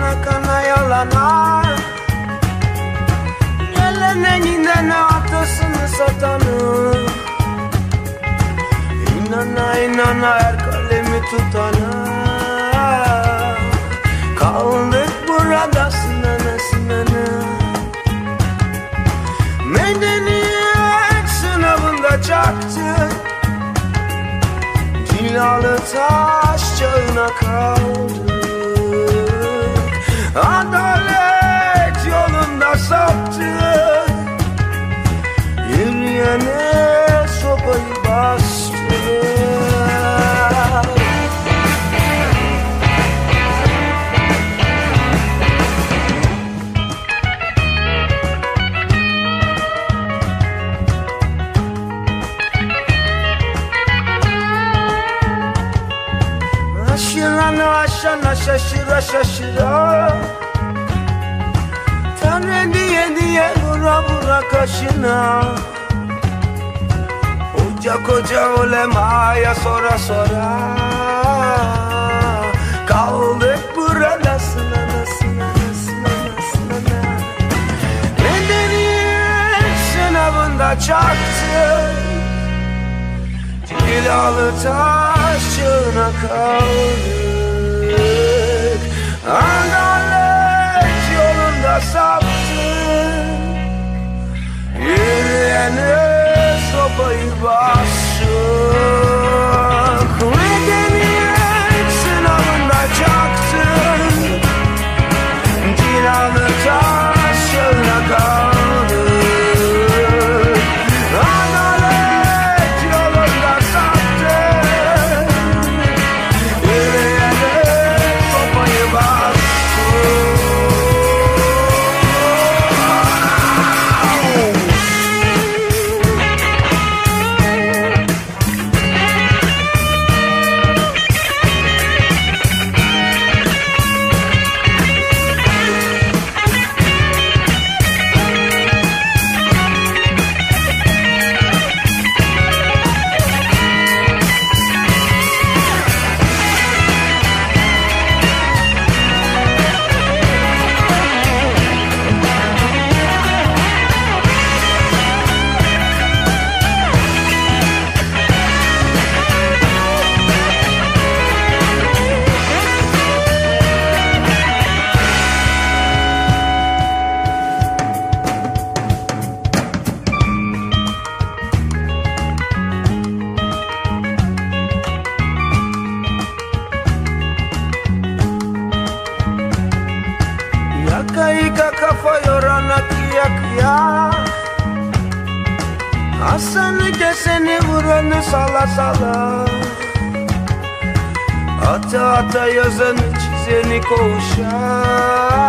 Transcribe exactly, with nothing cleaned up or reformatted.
kana kana yalana. Gelene gidene atasını satanı. İnana inana her kalemi tutana. Kaldık burada sınana sınana. Medeniyet sınavında çaktı. Cilalı taş çağına kaldık. Adalet yolunda saptık. Yürüyene sopayı bastık. Aşırana aşana şaşıra şaşıra. Tanrı diye diye vura vura kaşına. Koca koca ulemaya sora sora. Kaldık burada sınana sınana sınana sınana. Medeniyet sınavında çaktı. Cilalı taş çağına kaldık. Adalet yolunda saptık. Yürüyene sopayı bastık. Medeniyet sınavında çaktın. Cilalı taş çağına kaldık. Adalet yolunda saptık. Yürüyene sopayı bastık. Yaka yıka kafa yorana kıya kıya. Asanı keseni vuranı sala sala. Ata ata yazanı çizeni koğuşa.